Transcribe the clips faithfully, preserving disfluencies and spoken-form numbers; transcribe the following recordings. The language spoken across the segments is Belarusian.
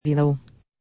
Вінаў.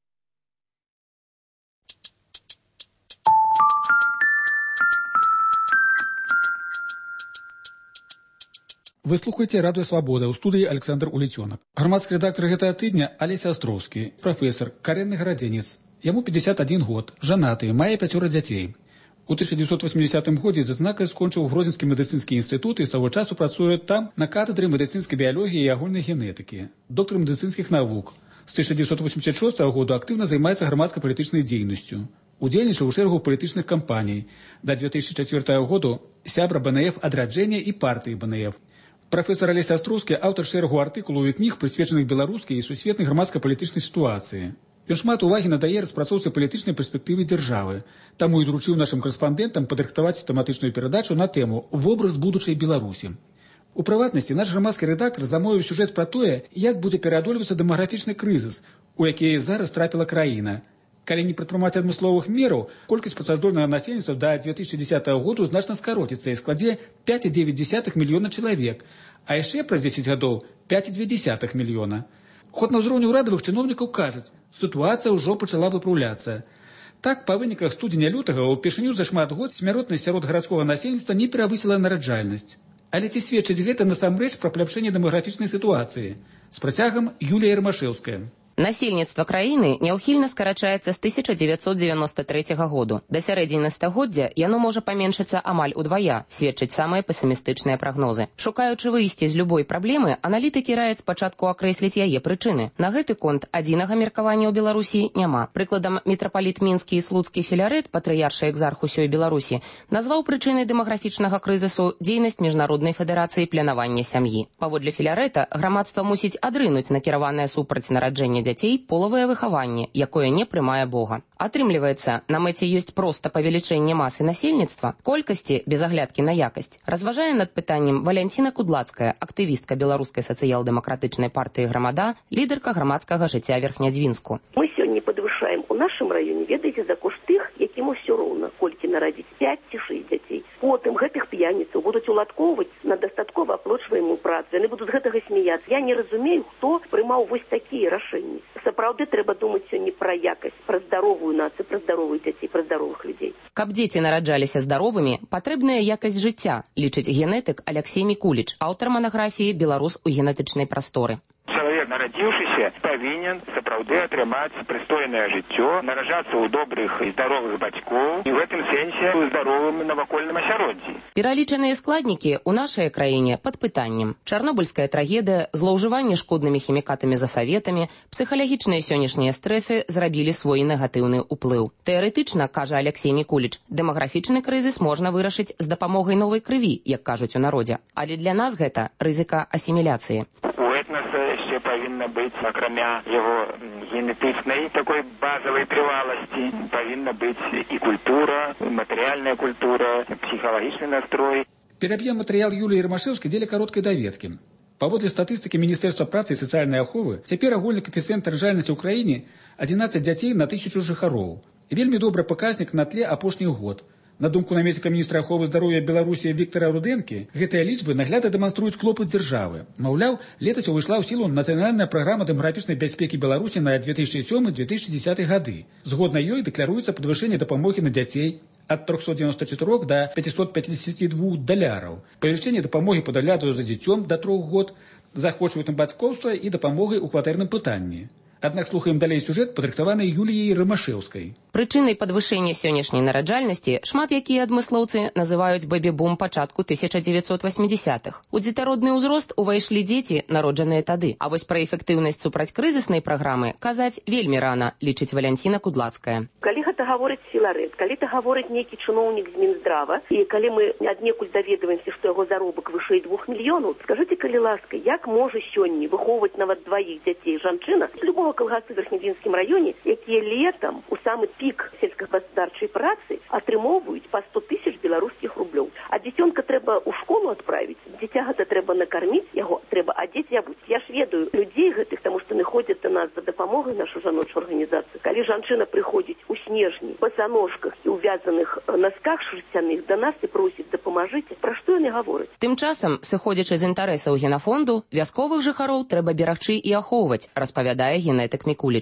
Вы слухаеце радыё «Свабода», ў студыі Александр Улетёнак. Грамадскі рэдактор гэтага тыдня Алеся Астроўскі, прафесар, карэнны гарадзенец. Яму пятьдесят один год, жанаты, мае пяцёра дзяцей. У тысяча девятьсот восьмидесятым годзе з адзнакай скончыў Гродзенскі медыцынскі інстытут і з таго часу працуе там на катедры медыцынскай біялогіі і агульнай генетыкі. Доктар медыцынскіх навук. З тысяча девятьсот восемьдесят шестого года актыўна займаецца грамадска-палітычнай дзейнасцю. Удзельнічаў у шэрагу палітычных кампаній. Да две тысячи четвёртого году сябра бэ эн эф «Адраджэння» і партыі бэ эн эф. Прафесор Алеся Астроўскі аўтар шэрагу артыкулаў і кніг, прысвечаных беларускай і сусветнай грамадска-палітычнай сітуацыі. Ён шмат увагі надае распрацоўцы палітычнай перспектывы дзяржавы. Таму і даручыў нашым карэспандэнтам падрыхтаваць тэматычную перадачу на тэму «Вобраз будучай Беларусі». У прыватнасці, наш грамадскі рэдактар замовіў сюжэт пра тое, як будзе пераадольвацца дэмаграфічны крызіс, у які зараз трапіла краіна. Калі не прадпрымаць адмысловых мераў, колькасць працаздольнага насельніцтва да две тысячи десятого году значна скароціцца і складзе пять и девять десятых мільёна чалавек, а яшчэ праз дзесяць гадоў пять и две десятых мільёна. Ход на ўзроўні ўрадавых чыноўнікаў кажуць, сітуацыя ўжо пачала выпраўляцца. Так, па выніках студзеня-лютага ўпершыню за шмат год смяротнасць сярод гарадскога насельніцтва не перавысіла нараджальнасць. Але ці сведчыць гэта насамрэч пра паляпшэнне дэмаграфічнай сітуацыі? З працягам Юлія Ромашэўская. Насельніцтва краіны няўхільна скарачаецца з тысяча девятьсот девяносто третьего году. Да сярэдзіны стагоддзя яно можа паменшыцца амаль удвая, сведчаць самыя песімістычныя прагнозы. Шукаючы выйсце з любой праблемы, аналітыкі раяць спачатку акрэсліць яе прычыны. На гэты конт адзінага меркавання ў Беларусі няма. Прыкладам, мітрапаліт мінскі і слуцкі Філарэт, патрыяршы экзарх усёй Беларусі, назваў прычынай дэмаграфічнага крызісу дзейнасць міжнароднай федэрацыі планавання сям'і. Паводле Філарэта, грамадства мусіць адрынуць накіраванае супраць нараджэння дзяцей полавае выхаванне, якое не прымае Бога. Атрымліваецца, на мэце ёсць проста павелічэнне масы насельніцтва, колькасці без аглядкі на якасць. Разважае над пытаннем Валянціна Кудлацкая, актывістка беларускай сацыял-дэмакратычнай партыі «Грамада», лідарка грамадскага жыцця Верхнядзвінску. Мы сёння падвышаем у нашым раёне, ведаеце, за кошт тых, якім усё роўна, колькі нарадзіць пять ці шэсць дзяцей. Потым гэтых п'яніцаў будуць уладкоўваць на дастаткова аплачваемую працу. Яны будуць з гэтага смяяцца. Я не разумею, хто прымаў вось такія рашэнні. Сапраўды трэба думаць сёння пра якасць, пра здаровую нацыю, пра здаровых дзяцей, пра здаровых людзей. Каб дзеці нараджаліся здаровымі, патрэбная якасць жыцця, лічыць генетык Алексей Мікуліч, аўтар манаграфіі «Беларус у генетычнай прасторы». Чалавек, нарадзіўшыся, павінен сапраўды атрымаць прыстойнае жыццё, нараджацца ў добрых і здаровых бацькоў і ў гэтым сэнсе ў здаровым навакольным асяроддзі. Пералічаныя складнікі ў нашай краіне пад пытаннем. Чарнобыльская трагедыя, злоўжыванне шкоднымі хімікатамі за саветамі, псіхалагічныя сённяшнія стрэсы зрабілі свой негатыўны ўплыў. Тэарэтычна, кажа Алексей Мікуліч, дэмаграфічны крызіс можна вырашыць з дапамогай новай крыві, як кажуць у народзе. Але для нас гэта рызыка асіміляцыі. У этнаса яшчэ павінна быць, акрамя яго генетычнай такой базавай трываласці, павінна быць і культура, матэрыяльная культура, псіхалагічны настрой. Пераб'ем матэрыял Юліі Ромашэўскай дзеля кароткай даведкі. Паводле статыстыкі Міністэрства працы і сацыяльнай аховы, цяпер агульны каэфіцыент нараджальнасці ў краіне адзінаццаць дзяцей на тысячу жыхароў. І вельмі добры паказнік на тле апошніх год. На думку намесніка міністра аховы здароўя Беларусі Віктара Рудэнкі, гэтыя лічбы наглядна дэманструюць клопат дзяржавы. Маўляў, летась увайшла ў сілу нацыянальная праграма дэмаграфічнай бяспекі Беларусі на две тысячи сёмы — две тысячи десятый гады. Згодна ёй дэкларуецца падвышэнне дапамогі на дзяцей ад трёхсот девяноста чатырох да пятисот пятидесяти двух даляраў, павелічэнне дапамогі па дагляду за дзіцём да трох год, заахвочваннем бацькоўства і дапамогай у кватэрным пытанні. Аднак слухаем далей сюжэт, падрыхтаваны Юліяй Ромашэўскай. Прычынай падвышэння сённяшняй нараджальнасці шмат якія адмыслоўцы называюць бэбі-бум пачатку тысяча девятьсот восьмидесятых. У дзетародны ўзрост увайшлі дзеці, народжаныя тады. А вось пра эфектыўнасць супрацькрызіснай праграмы казаць вельмі рана, лічыць Валянціна Кудлацкая. Калі гэта гаворыць Філарэт, калі гэта гаворыць нейкі чыноўнік з Мінздрава, і калі мы аднекуль даведваемся, што яго заробак вышэй двух мільёнаў, скажыце, калі ласка, як можа сёння выхоўваць нават дваіх дзяцей жанчына з любого калгаса ў Верхнядвінскім раёне, якія летам у самы пік сельскагаспадарчай працы атрымоўваюць па сто тысяч беларускіх рублёў. А дзіцёнка трэба ў школу адправіць, дзіця гэта трэба накарміць, яго трэба адзець і абуць. Я ж ведаю людзей гэтых, таму што яны ходзяць да нас за дапамогай нашу жаночую арганізацыю. Калі жанчына прыходзіць у снежні па саножках і ў вязаных насках шерсцяных да нас і просіць дапамажыце, пра што яны гавораць? Тым часам, сыходзячы з інтарэсаў генафонду, вясковых жыхароў трэба берагчы і ахоўваць, распавядае генетык Мікуліч.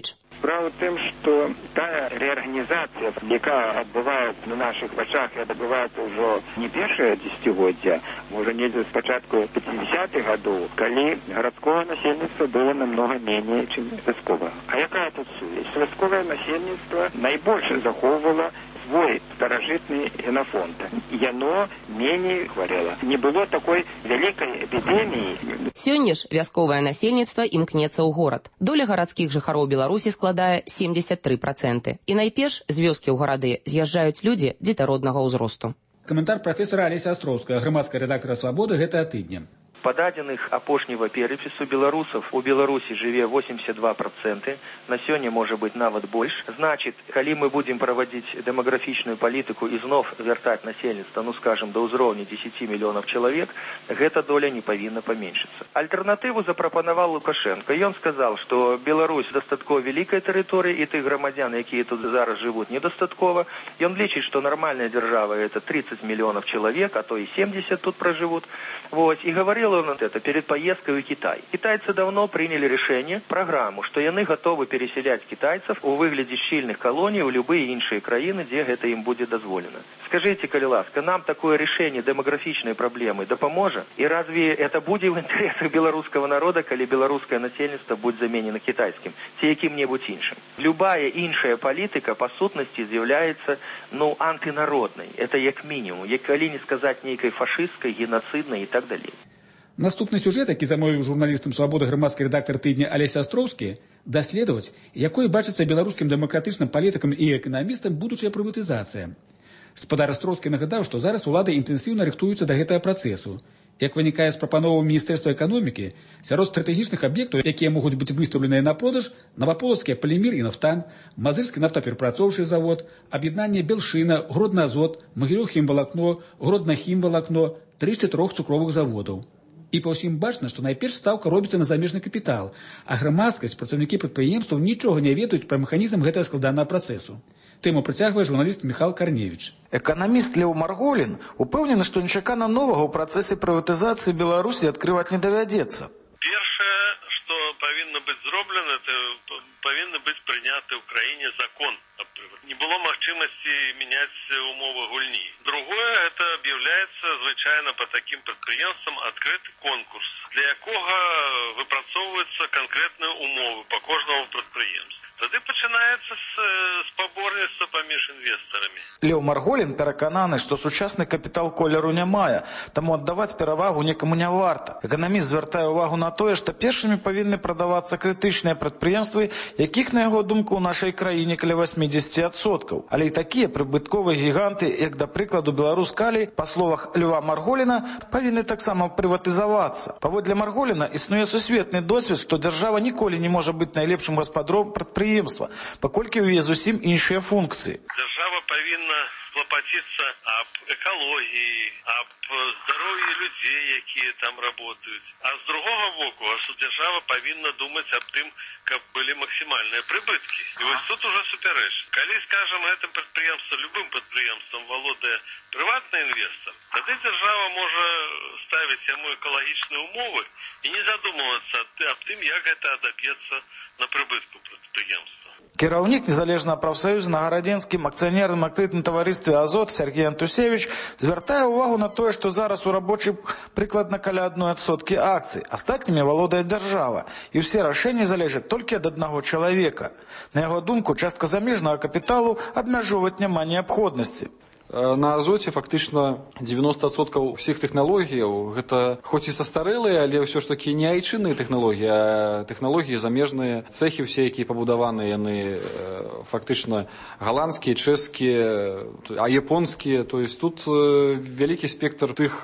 Справа в тым, што тая рэарганізацыя, якая адбываецца на нашых вачах і адбываецца ўжо не першае дзесяцігоддзя, можа недзе з пачатку пяцідзясятых гадоў, калі гарадское насельніцтва было намного меней, чым вясковае. А якая тут сувязь? Вясковае насельніцтва найбольш захоўвала свой старажытны генафонд. Яно меней хварэла. Не было такой вялікай эпідэміі. Сёння ж вясковае насельніцтва імкнецца ў горад. Доля гарадскіх жыхароў Беларусі складае семьдесят три проценты. І найперш з вёскі ў гарады з'язджаюць людзі дзетароднага ўзросту. Каментар прафесара Алеся Астроўская, грамадская рэдактара «Свабоды» гэтага тыдня. Па дадзеных апошняга перапісу беларусаў у Беларусі жыве восемьдесят два проценты, на сёння можа быць нават больш. Значыць, калі мы будзем правадзіць дэмаграфічную палітыку і зноў вяртаць насельніцтва, ну скажам, да ўзроўня дзесяці мільёнаў чалавек, гэта доля не павінна паменшыцца. Альтэрнатыву запрапанаваў Лукашенко. Ён сказаў, што Беларусь дастаткова вялікая тэрыторыя і тых грамадзян, якія тут зараз жывуць, недастаткова. Ён лічыць, што нармальная дзяржава это тридцать мільёнаў чалавек, а то і семьдесят тут проживут. Вот, и говорил он это перед поездкой в Китай. Китайцы давно приняли решение, программу, что яны готовы переселять китайцев у выгляде щільных колоний в любые іншыя краины, где это им будет дозволено. Скажите, калі ласка, нам такое решение демографичной проблемы допоможет? И разве это будет в интересах белорусского народа, калі белорусское насельніцтва будет заменено китайским, ці якім-небудзь іншым? Любая іншая политика по сутности з'является, ну, антинародной. Это як минимум, як калі не сказать нейкой фашистской, геноцидной и так далее. Наступны сюжет, які замовіў журналістам «Свабоды» грамадскі рэдактар тыдня Алеся Астроўскі, даследаваць, якой бачыцца беларускім дэмакратычным палітыкам і эканамістам будучая прыватызацыя. Спадар Астроўскі нагадаў, што зараз улады інтэнсіўна рыхтуюцца да гэтага працэсу. Як вынікае з прапановаў Міністэрства эканомікі, сярод стратэгічных аб'ектаў, якія могуць быць выстаўленыя на продаж, Наваполацкі полімер і нафтан, Мазырскі нафтаперапрацоўчы завод, аб'яднанне Белшына, Гродна-Азот, Магілёў-хімвалакно, Гродна-хімвалакно, тридцать-чатырох цукровых заводаў. І па ўсім бачна, што найперш стаўка робіцца на замежны капітал, а грамадскасць, працаўнікі прадпрыемстваў нічога не ведаюць пра механізм гэтага складанага працэсу. Тэму працягвае журналіст Міхал Карневіч. Эканаміст Леў Марголін упэўнены, што нечакана новага ў працэсе прыватызацыі Беларусі адкрываць не давядзецца. Першае, што павінна быць зроблена, это павінны быць прыняты ў краіне закон. Не было магчымасці мяняць умовы гульні. Другое, это объявляется звычайно по таким предприятиям открытый конкурс, для якога выпрацоўваюцца конкретные умовы по кожному предприятию. Тады пачынаецца спаборніцтва паміж інвестарамі. Леў Марголін перакананы, што сучасны капітал колеру не мае, таму аддаваць перавагу некаму не варта. Эканаміст звяртае ўвагу на тое, што першымі павінны прадавацца крытычныя прадпрыемствы, якіх, на яго думку, у нашай краіне каля восемьдесят адсоткаў. Але і такія прыбытковыя гіганты, як, да прыкладу, Беларускалій, па словах Льва Марголіна, павінны таксама прыватызавацца. Паводле Марголіна існуе сусветны досвед, што дзяржава ніколі не можа быць найлепшым гаспадаром прадпрыемства, паколькі ў яе зусім іншыя функцыі. Дзяржава павінна клапаціцца аб экалогіі, аб здароўі людзей, якія там работаюць. А з другога боку, дзяржава павінна думаць аб тым, каб былі максімальныя прыбыткі. І вось тут уже суперэч. Калі, скажам, гэтым прадпрыемствам, любым прадпрыемствам валодае прыватны інвестар, тады дзяржава можа ставіць яму экалагічныя умовы і не задумвацца аб тым, як гэта адаб'ецца на прыбытку прадпрыемства. Кіраўнік незалежнага прафсаюза на гарадзенскім акцыянерным адкрытым таварыстве «Азот» Сергей Антусевич звяртае ўвагу на тое, што зараз у рабочых прыкладна каля адной адсоткі акцый. Астатнімі валодае дзяржава, і ўсе рашэнні залежаць толькі ад аднаго чалавека. На яго думку, частка замежнага капіталу абмяжоўваць няма неабходнасці. На Азоце фактычна девяносто адсоткаў усіх тэхналогіяў гэта хоць і састарэлыя, але ўсё ж такі не айчынныя тэхналогіі, а тэхналогіі замежныя. Цэхі ўсе, якія пабудаваны, яны фактычна галандскія, чэшскія, а японскія. То есть тут вялікі спектр тых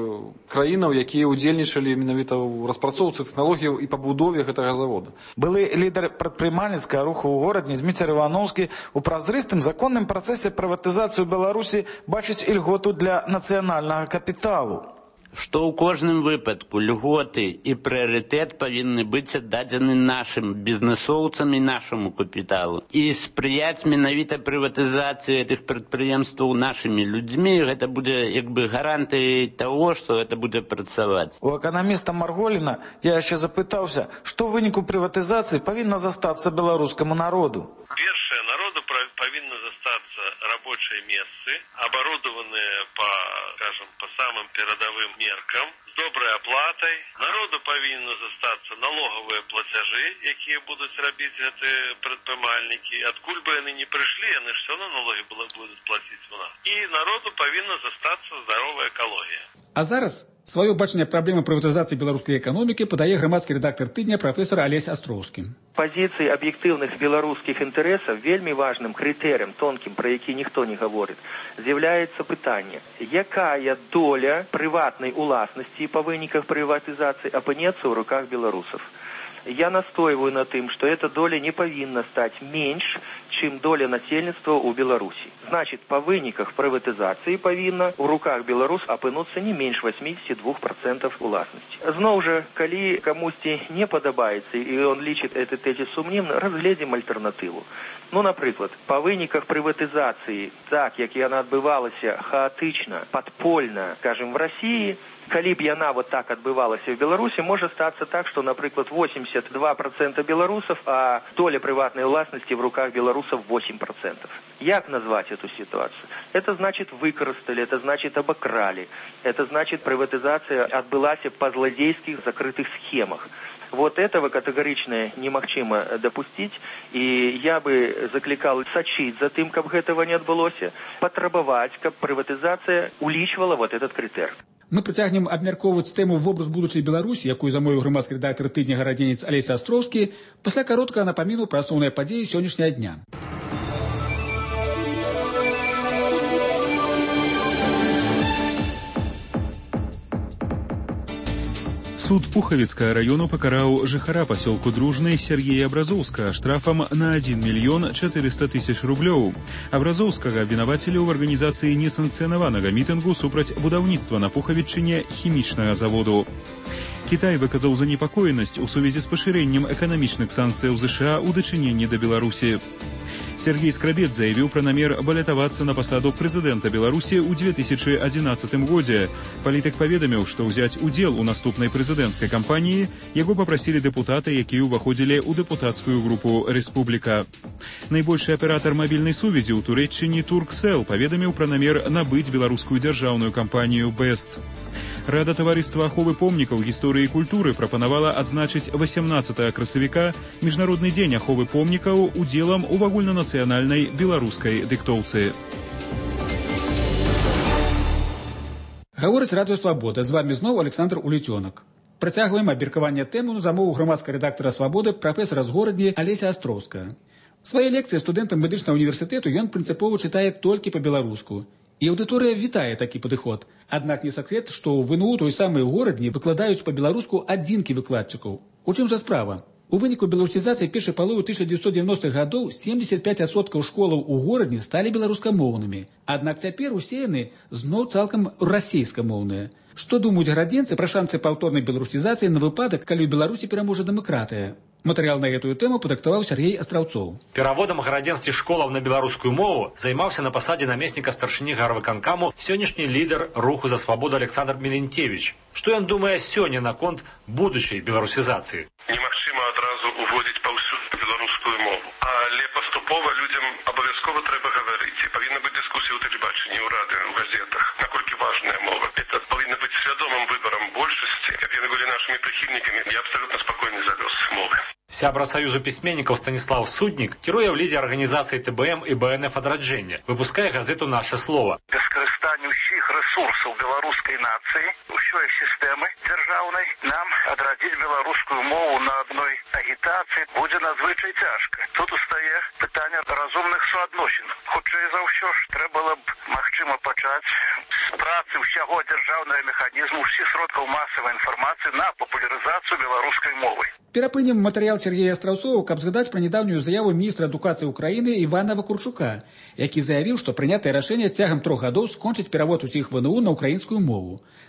краінаў, якія ўдзельнічалі менавіта ў распрацоўцы тэхналогіяў і пабудове гэтага завода. Былы лідар прадпрымальніцкага руху ў горадні Зміцер Івановскі у празрыстым законным працэсе прыватызацыі Беларусі бачыць ільготу для нацыянальнага капіталу. што ў кожным выпадку льготы і прыярытэт павінны быць аддадзены нашым бізнесоўцам і нашаму капіталу. І спрыяць менавіта прыватызацыі гэтых прадпрыемстваў нашымі людзьмі, гэта будзе як бы гарантыяй таго, што гэта будзе працаваць. У эканаміста Марголіна я яшчэ запытаўся, што ў выніку прыватызацыі павінна застацца беларускаму народу. Першае, народу павінны застацца рабочие месцы, оборудованные по, скажем, по самым передовым меркам, с доброй оплатой. Народу павінны застацца налоговые платежи, якія будуць рабіць гэтыя прадпрымальнікі. Адкуль бы яны не прыйшлі, яны ж все равно налоги будуць плаціць у нас. І народу павінна застацца здаровая экалогія. А зараз сваё бачанне праблемы прыватызацыі беларускай эканомікі падае грамадскі рэдактар тыдня прафесор Алесь Астроўскі. Пазіцыі аб'ектыўных беларускіх інтарэсаў вельмі важным крытэрыем, тонкім, пра які ніхто не гаворыць, з'яўляецца пытанне, якая доля прыватнай уласнасці па выніках прыватызацыі апынецца ў руках беларусаў. Я настойваю на тым, что эта доля не павінна стаць менш, чым доля насельніцтва ў Беларусі. Значит, па выніках прыватызацыі павінна ў руках беларус апынуцца не менш восемьдесят два процента уласнасці. Зноў жа, калі камусьці не падабаецца і он лічыць этот тезіс сумнівна, разгледзім альтэрнатыву. Ну, напрыклад, па выніках прыватызацыі, так як яна адбывалася хаатычна, падпольна, скажем, в России, калі б яна вот так адбывалася в Беларуси, можа статься так, что, напрыклад, восемьдесят два процента белорусов, а доля приватной власности в руках белорусов восемь процентов. Як назвать эту ситуацию? Это значит выкористали, это значит обокрали, это значит приватизация отбылась по злодейских закрытых схемах. Вот этого категорично немагчыма допустить, и я бы закликал сачить за тым, каб гэтага не адбылося, патрабаваць, каб прыватызацыя улічвала вот этот крытэр. Мы працягнем абмяркоўваць тэму вобраз будучай Беларусі, якую замовіў грамадскі рэдактар тыдня гарадзенец Алесь Астроўскі, пасля кароткага напаміну пра асноўныя падзеі сённяшняга дня. Суд Пуховицкого района покарал жыхара поселку Дружный Сергея Абразовского штрафом на один миллион четыреста тысяч рублей. Абразовского обвинуватели в организации несанкционованного митингу супраць будаўніцтва на Пуховичине химичного заводу. Китай выказал занепокоенность у сувязі с поширением экономичных санкций у США у дачынення до Беларуси. Сергей Скрабец заявил про намер баллотоваться на посаду президента Беларуси ў две тысячи одиннадцатым годзе. Палітык паведаміў, што ўзяць удзел у наступнай прэзідэнцкай кампаніі яго папрасілі дэпутаты, якія ўваходзілі ў дэпутацкую групу «Рэспубліка». Найбольшы аператар мабільнай сувязі ў Турэччыне Турксел паведаміў пра намер набыць беларускую дзяржаўную кампанію «Бэст». Рада таварыства аховы помнікаў гісторыі і культуры прапанавала адзначыць восемнадцатага красавіка міжнародны дзень аховы помнікаў удзелам у агульнанацыянальнай беларускай дыктоўцы. Гаворыць радыё Свабода. З вами зноў Александр Улетёнак. Працягваем абмеркаванне тэмы на замову грамадскага рэдактара Свабоды прафесара з горадні Алеся Астроўскага. Свае лекцыі студэнтам медычнага універсітэту ён прынцыпова чытае толькі па-беларуску. І аўдыторыя вітае такі падыход. Аднак не сакрэт, што ў ВНУ той самай горадні выкладаюць па-беларуску адзінкі выкладчыкаў. У чым жа справа? У выніку беларусізацыі першай паловы тысяча дзевяцьсот девяностых гадоў семьдесят пять адсоткаў школаў у горадні сталі беларускамоўнымі. Аднак цяпер усе яны зноў цалкам расейскамоўныя. Што думаюць гарадзенцы пра шансы паўторнай беларусізацыі на выпадак, калі ў Беларусі пераможа дэмакратыя? Матэрыял на гэтую тэму падрыхтаваў Сергей Астраўцоў. Пераводам гарадзенскіх школаў на беларускую мову займаўся на пасадзе намесніка старшыні гарвыканкаму сённяшні лідар руху за свабоду Александр Меленкевич. Што ён думае сёння наконт будучай беларусізацыі? Немагчыма адразу уводзіць паўсюдна беларускую мову, але паступова людзям абавязкова трэба гаварыць. І павінна быць дыскусія ў тэлебачанні, ў радыё, ў газетах, наколькі важная мова. Это павінна быць свядомым выбарам большасці, каб яны былі нашымі прыхільнікамі. Я абсалютна спакойны за лёс мовы. Сябра Саюзу пісьменнікаў Станіслав Суднік кіруе ў лідзе арганізацыі Тэ Бэ Эм і Бэ Эн Эф адраджэння, выпускае газету «Наше слово». Без карыстання ўсіх рэсурсаў беларускай нацыі, ўсёй сістэмы дзяржаўнай, нам адрадзіць беларускую мову на адной агітацыі будзе надзвычай цяжка. Тут устае пытанне разумных суадносін. Хутчэй за ўсё ж трэба было б, магчыма, пачаць з працы ўсяго дзяржаўнага механізму, ўсіх сродкаў масавай інфармацыі на папулярызацыю беларускай мовы. Перапынем матэрыял Сергея Астраўцова, каб згадаць пра нядаўнюю заяву міністра адукацыі ўкраіны Івана Вакурчука, які заявіў, што прынятае рашэнне цягам трох гадоў скончыць перавод усіх ВНУ на ўкраінскую мову.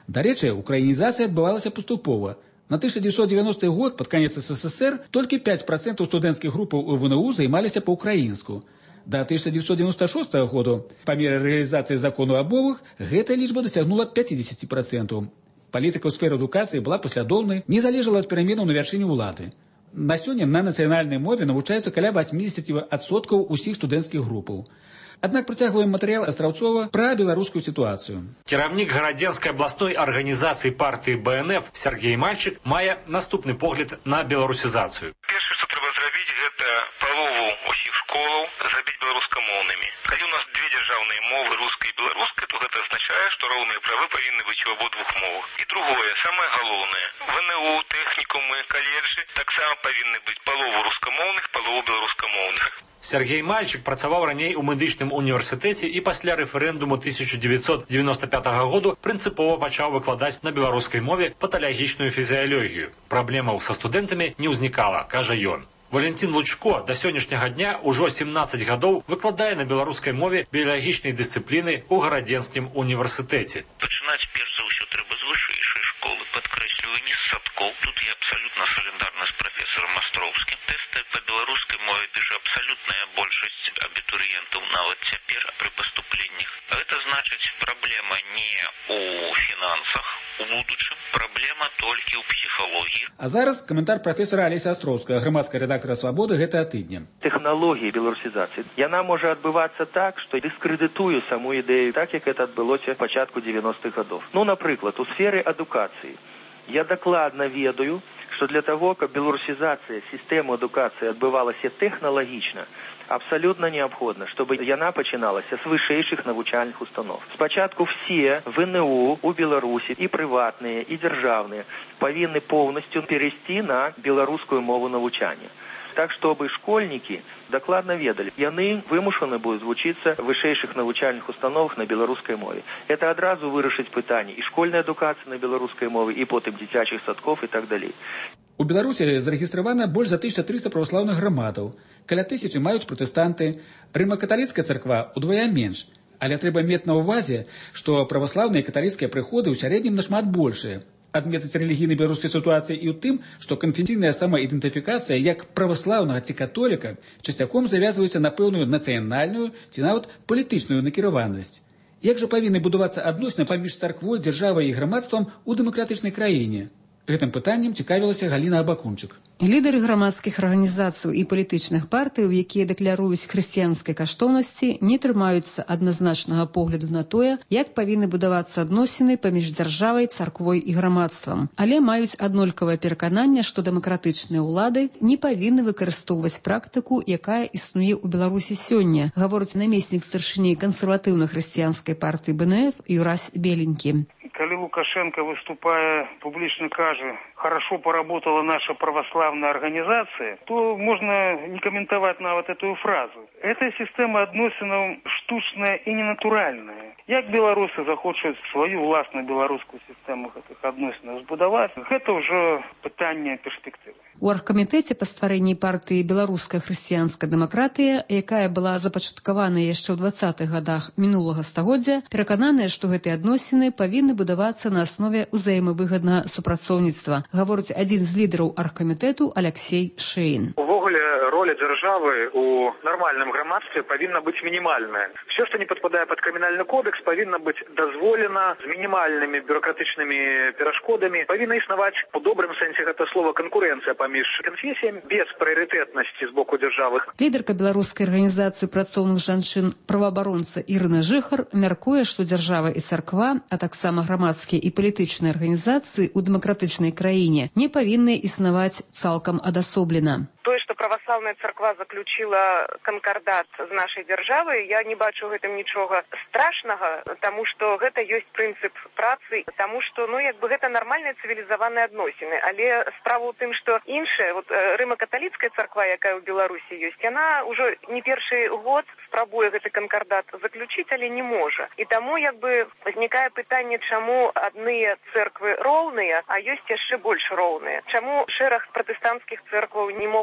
Дарэчы, украінізацыя адбывалася паступова. На тысяча девятьсот девяностый год, под конец СССР, только пять процентов студэнцкіх групаў у ВНУ займаліся па-украінску. До тысяча девятьсот девяносто шестого года, по мере реализации закону о мовах, эта лічба досягнула пятьдесят процентов. Палітыка ў сферы адукацыі была паслядоўнай, не залежала ад пераменаў на вяршыні ўлады. На сёння на нацыянальнай мове навучаюцца каля восемьдесят процентов усіх студэнцкіх групаў. Аднак працягваем матэрыял Астраўцова пра беларускую сітуацыю. Кіраўнік гарадзенскай абласной арганізацыі партыі Б Н Ф Сергей Мальчик мае наступны погляд на беларусізацыю. Першае, што трэба зрабіць, гэта палову усіх школаў зрабіць беларускамоўнымі. Калі у нас две дзяржаўныя мовы, руская і беларуская, то гэта азначае, што роўныя правы павінны быць у абодвух мовах. І другое, самае галоўнае, В Н У, тэхнікумы, каледжы таксама павінны быць палову рускамоўных, палову беларускамоўных. Сергей Мальчик працаваў раней у медычным універсітэце і пасля рэферэндуму тысяча девятьсот девяносто пятого году прынцыпова пачаў выкладаць на беларускай мове паталагічную фізіялогію. Праблемаў са студэнтамі не ўзнікала, кажа ён. Валентин Лучко да сённяшняга дня ўжо семнадцать гадоў выкладае на беларускай мове біялагічнай дысцыпліны ў гарадзенскім універсітэце. Пачынаць перш за ўсё трэба з вышэйшай школы, падкрэсліваю, не з садкоў. Тут я абсалютна салідарна з прафесарам Астроўскім. Тэсты па беларускай мове піша абсалютная большасць абітурыентаў нават цяпер пры паступленнях. Гэта значыць, праблема не ў фінансах у будучым, праблема толькі ў псіхалогіі. А зараз каментар прафесара Алеся Астроўскага, грамадскага рэдактара «Свабоды» гэтага тыдня. Тэхналогія беларусізацыі, яна можа адбывацца так, што дыскрэдытуе саму ідэю, так як гэта адбылося ў пачатку девяностых гадоў. Ну, напрыклад, у сферы адукацыі. Я дакладна ведаю, што для того, каб беларусізацыя сістэмы адукацыі адбывалася тэхналагічна, абсолютно необходимо, чтобы яна пачыналася з вышэйшых навучальных установ. Спачатку все В Н У у Беларусі, і прыватныя, і дзяржаўныя, павінны полностью перейсці на беларускую мову навучання. Так, чтобы школьники докладно ведали, яны вымушаны будут вучиться в вышэйшых навучальных установах на беларускай мове. Это адразу вырашыць пытанне і школьная адукацыя на беларускай мове, і потым дзіцячых садков і так далей. У Беларусі зарэгістравана больш за тысяча трыста праваслаўных грамадаў. Каля тысячы маюць пратэстанты. Рыма-каталіцкая царква удвая менш. Але трэба мець на ўвазе, што праваслаўныя каталіцкія прыходы ў сярэднім нашмат большыя. Адметыць рэлігійнай беларускай сітуацыі і ў тым, што канфесійная самаідэнтыфікацыя як праваслаўнага ці католіка часцяком завязваецца на пэўную нацыянальную ці нават палітычную накіраванасць. Як жа павінны будавацца адносіны паміж царквой, дзяржавай і грамадствам у дэмакратычнай краіне? Гэтым пытаннем цікавілася Галіна Абакунчык. Лідары грамадскіх арганізацый і палітычных партый, якія дэкляруюць хрысціянскай каштоўнасці, не трымаюцца адназначнага погляду на тое, як павінны будавацца адносіны паміж дзяржавай, царквой і грамадствам. Але маюць аднолькавае перакананне, што дэмакратычныя ўлады не павінны выкарыстоўваць практыку, якая існуе ў Беларусі сёння, гаворыць намеснік старшыні кансерватыўна-хрысціянскай партыі Б Н Ф Юрась Беленькі. Коли Лукашенко, выступая, публично кажет, хорошо поработала наша православная организация, то можно не комментовать на вот эту фразу. Эта система адносінаў штучная и ненатуральная. Як белорусы захочуць свою власную белорусскую систему гэтых адносінаў збудаваць, гэта ўжо пытанне перспектывы. У аргкамітэце па стварэнні партыі «Беларуская хрысціянская дэмакратыя», якая была запачаткавана яшчэ ў двадцатых гадах мінулага стагоддзя, перакананыя, што гэтыя адносіны павінны будавацца на аснове ўзаемавыгаднага супрацоўніцтва, гаворыць адзін з лідараў аргкамітэту Алексей Шейн. Увогуле, роля дзяржавы у нармальным грамадстве павінна быць мінімальная. Все, што не падпадае пад крымінальны кодекс, павінна быць дазволена з мінімальнымі бюрократычнымі перашкодамі. Павінна існаваць у добрым сэнсе гэта слова канкурэнцыя паміж канфесіямі без прыярытэтнасці з боку дзяржавы. Лідарка беларускай арганізацыі працоўных жанчын праваабаронца Ірына Жыхар мяркуе, што дзяржава і царква, а таксама грамадскія і палітычныя арганізацыі ў дэмакратычнай краіне не павінны існаваць цалкам адасоблена. Тое, што праваслаўная царква заключила канкардат з нашай дзяржавай, я не бачу гэтым нічога страшнага, таму што гэта ёсць прынцып працы, таму што, ну, як бы гэта нармальныя цывілізаваныя адносіны. Але справа ў тым, што іншая, вот рыма-каталіцкая царква, якая ў Беларусі ёсць, яна ўжо не першы год спрабуе гэты канкардат заключыць, але не можа. І таму, як бы, узнікае пытанне, чаму адныя цэрквы роўныя, а ёсць яшчэ больш роўныя. Чаму шэраг пратэстанцкіх цэркваў не могуць атрымаць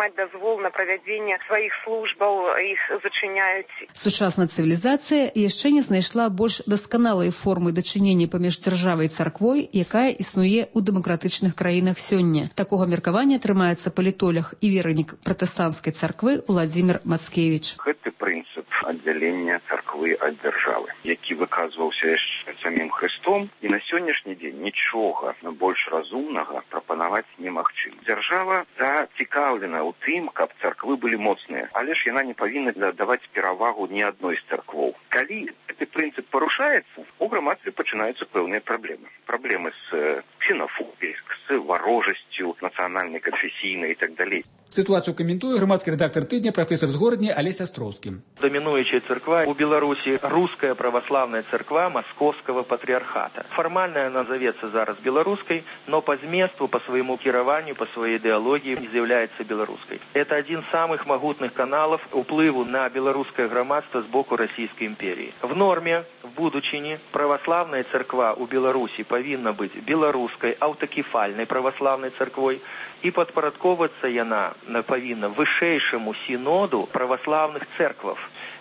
атрымаць дазвол на правядзенне сваіх службаў, іх зачыняюць. Сучасная цывілізацыя яшчэ не знайшла больш дасканалай формы дачынення паміж дзяржавай і царквой, якая існуе ў дэмакратычных краінах сёння. Такога меркавання трымаецца палітолог і вернік пратэстанцкай царквы Уладзімір Мацкевіч. Гэты прынцып аддзялення царквы ад дзяржавы, які выказваўся яшчэ самім Христом, і на сённяшні дзень нічога больш разумнага прапанаваць немагчыма. Дзяржава зацікаўлена ў тым, каб царквы былі моцныя, але ж яна не павінна даваць перавагу ні адной з царквоў. Калі гэты прынцып парушаецца, у грамадстве пачынаюцца пэўныя праблемы. Праблемы з ксенофобіяй, з варожасцю нацыянальнай, канфесійнай і так далей. Ситуацию комментует громадский редактор «Тыдня» профессор з Городні Олесь Островский. Доминующая церква у Беларуси русская православная церква Московского патриархата. Формально она зовется зараз белорусской, но по зместу, по своему кированию, по своей идеологии не является белорусской. Это один из самых могутных каналов уплыву на белорусское громадство с боку Российской империи. В норме, в будучине, православная церква у Беларуси повинна быть белорусской, аутокефальной православной церквой, и подпарадковываться яна повинна вышэйшаму синоду православных церкваў.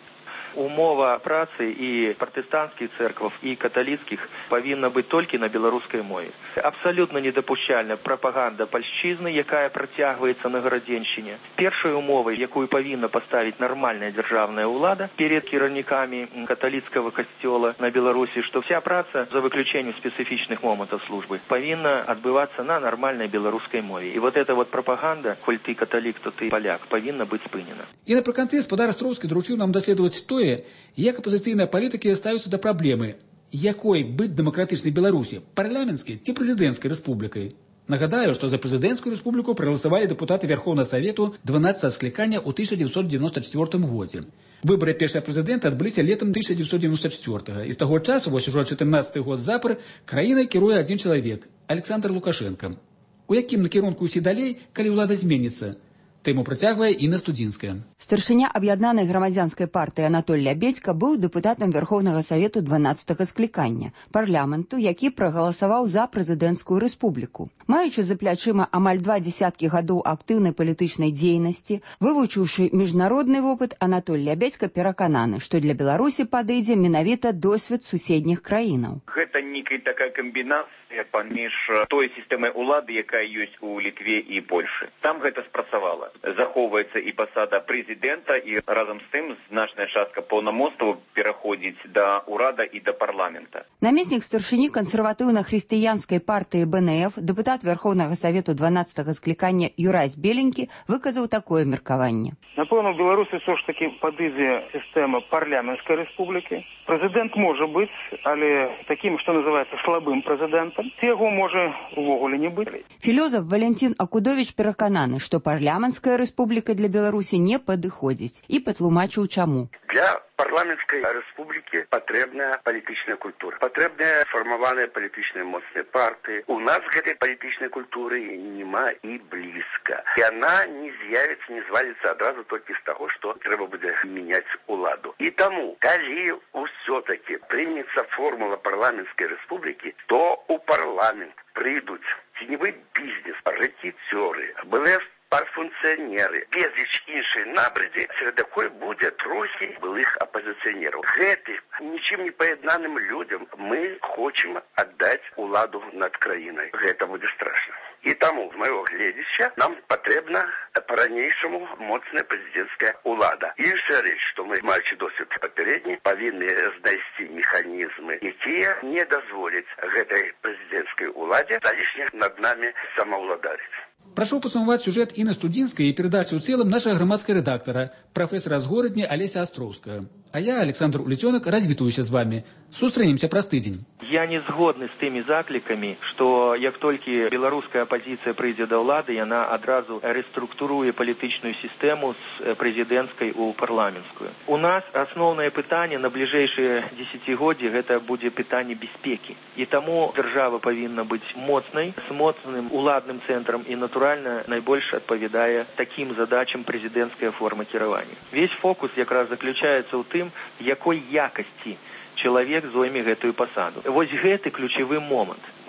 Умова працы і пратэстанцкіх церкваў і каталіцкіх павінна быць толькі на беларускай мове. Абсалютна недапушчальна прапаганда пальшчызны, якая працягваецца на гарадзеншчыне. Першай умовай, якую павінна паставіць нармальная дзяржаўная ўлада перед кіраўнікамі каталіцкага касцёла на Беларусі, што вся праца, за выключэннем спецыфічных момантаў службы, павінна адбывацца на нармальнай беларускай мове. І вот эта вот прапаганда, коль ты каталік, то ты паляк, павінна быць спынена. І напрыканцы спадар Астроўскі даручыў нам даследаваць тое, як апозіцыйныя палітыкі ставяцца да праблемы, якой быць дэмакратычнай Беларусі, парламенцкай ці прэзідэнцкай рэспублікай. Нагадаю, што за прэзідэнцкую рэспубліку прагаласавалі дэпутаты Верховнага Савету дванаццатага склікання ў тысяча дзевяцьсот дзевяносто чацвёртым годзе. Выбары першага прэзідэнта адбыліся летам тысяча дзевяцьсот девяносто чацвёртага, і з таго часу, вось ужо чатырнаццаты год запар, краінай кіруе адзін чалавек – Александр Лукашенко. У якім накірунку ісці далей, калі ўлада зменіцца? Тэму працягвае Інна Студзінская. Старшыня аб'яднанай грамадзянскай партыі Анатоль Лябедзька быў дэпутатам Верховнага Савету дванаццатага склікання парламенту, які прагаласаваў за прэзідэнцкую рэспубліку. Маючы за плячыма амаль два дзесяткі гадоў актыўнай палітычнай дзейнасці, вывучыўшы міжнародны вопыт, Анатоль Лябедзька перакананы, што для Беларусі падыдзе менавіта досвед суседніх краінаў. Гэта некая такая камбінацыя паміж той сістэмай улады, якая ёсць у Літве і Польшы. Там гэта спрацавала. Захоўваецца і пасада прэзідэнта, і разам з тым значная частка паўнамоцтваў пераходзіць да ўрада і да парламента. Намеснік старшыні кансерватыўна-хрысціянскай партыі Бэ Эн Эф, дэпутат Верховнага Савету дванаццатага склікання Юрась Беленькі выказаў такое меркаванне. Напэўна, у Беларусі ўсё ж такі падыдзе сістэма парламенцкай рэспублікі. Прэзідэнт можа быць, але такім, што называецца, слабым прэзідэнтам. Яго можа увогуле не быць. Філёзаф Валентин Акудович перакананы, што парламенцкая рэспубліка для Беларусі не падыходзіць, і патлумачыў чаму. Для парламенцкай рэспублікі патрэбная палітычная культура. Патрэбная фармаваная палітычная моцная партыя. У нас гэтай палітычнай культуры няма і блізка. І яна не з'явіцца, не зваліцца адразу толькі з таго, што трэба будзе мяняць уладу. І таму, калі ўсё-такі прымецца формула парламенцкай рэспублікі, то у парламент прыйдуць ценевы бізнес, рэкетёры, былыя парфункцыянеры, безліч іншай набрадзі, сярод якой будзе трохі былых апазіцыянераў. Гэтым нічым не паяднаным людям мы хочам аддаць уладу над краінай. Гэта будзе страшна. І таму, з майго гледзяча, нам патрэбна па-ранейшаму моцная прэзідэнцкая ўлада. Іншая рэч, што мы, маючы досвед папярэдні, павінны знайсці механізмы, якія не дазволяць гэтай прэзідэнцкай уладзе залішне над намі самаўладарыць. Прошу подсумовать сюжет Инны Студинской и передачу в целом нашего громадского редактора, профессора з Городні Олеся Островского. А я, Александр Улетенок, развітуюся з вами. Сустрэнемся праз тыдзень. Я не згодны з тымі заклікамі, што як толькі беларуская апозіцыя прыйдзе да ўлады, яна адразу рэструктуруе палітычную сістэму з прэзідэнцкай у парламенцкую. У нас асноўнае пытанне на бліжэйшыя дзесяцігоддзі гэта будзе пытанне бяспекі. І таму дзяржава павінна быць моцнай, з моцным уладным цэнтрам і натуральна найбольш адпавядае такім задачам прэзідэнцкая форма кіравання. Весь фокус якраз заключаецца ў тым, якой якасці чалавек зойме гэтую пасаду. Вось гэты ключавы момант.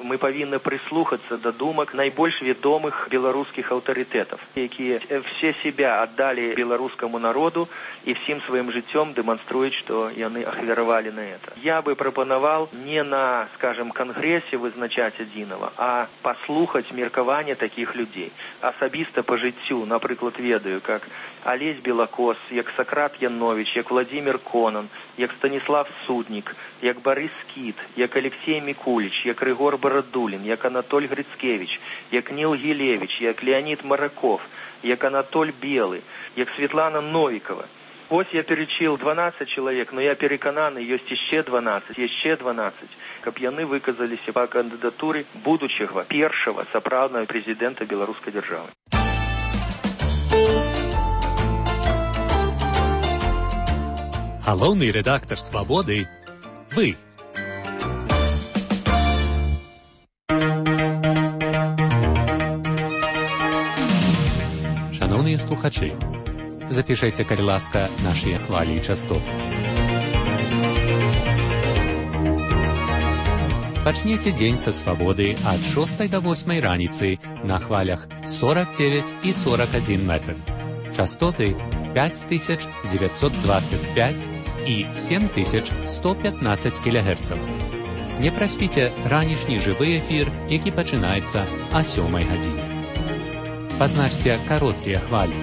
мы павінны прыслухацца да думак найбольш вядомых беларускіх аўтарытэтаў, якія все себя аддалі беларускаму народу і всім сваім жыццём дэманструюць, што яны ахвяравалі на это. Я бы прапанаваў не на, скажем, кангрэсе вызначаць адзінава, а паслухаць меркаванне такіх людзей. Асабіста па жыццю, напрыклад, ведаю, как Алесь Белакос, як Сакрат Янович, як Владимир Конан, як Станіслав Суднік, як Борис Скіт, як Алексей Микулич, як Рыгор Барадулін, як Анатоль Грицкевич, як Ніл Гілевич, як Леонид Мараков, як Анатоль Белы, як Светлана Новикова. Ось я перечил дванадцать человек, но я перекананы, ёсць яшчэ дванадцать, яшчэ дванадцать, каб яны выказаліся па кандыдатуры будучага першага сапраўднага прэзідэнта беларускай дзяржавы. Галоўны рэдактар «Свабоды» – вы. Шановныя слухачы, запішайце, калі ласка, нашыя хвалі і частоты. Пачніце дзень са «Свабоды» ад шостай да восьмай раніцы на хвалях сорок девять і сорок один метр. Частоты пять тысяч девятьсот двадцать пять і семь тысяч сто пятнадцать кілогерцаў. Не праспіце ранішні жывы эфір, які пачынаецца а сёмай гадзіне. Пазначце кароткія хвалі.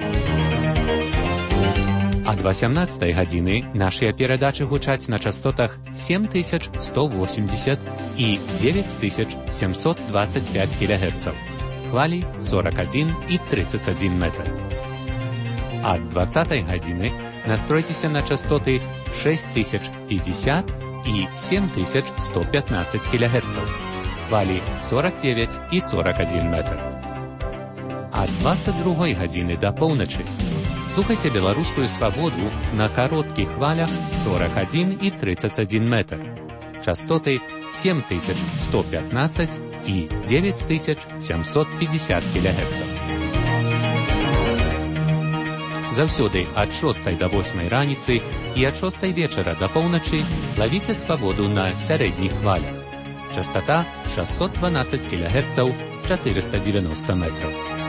Ад васямнаццатай гадзіны нашыя перадачы гучаць на частотах семь тысяч сто восемьдесят і девять тысяч семьсот двадцать пять кілогерцаў. Хвалі сорок один і тридцать один метр. Ад двадцатай гадзіны настройцеся на частоты шесть тысяч пятьдесят і семь тысяч сто пятнадцать кілогерцаў. Хвалі сорок девять і сорок один метр. Ад двадцать другой гадзіны да поўначы слухайце беларускую «Свабоду» на кароткіх хвалях сорок один і тридцать один метр. Частоты семь тысяч сто пятнадцать і девять тысяч семьсот пятьдесят кілогерцаў. Заўсёды ад шостай да восьмай раніцы і ад шостай вечара да поўначы лавіце «Свабоду» на сярэдніх хвалях. Частота шестьсот двенадцать кілогерцаў, четыреста девяносто метров.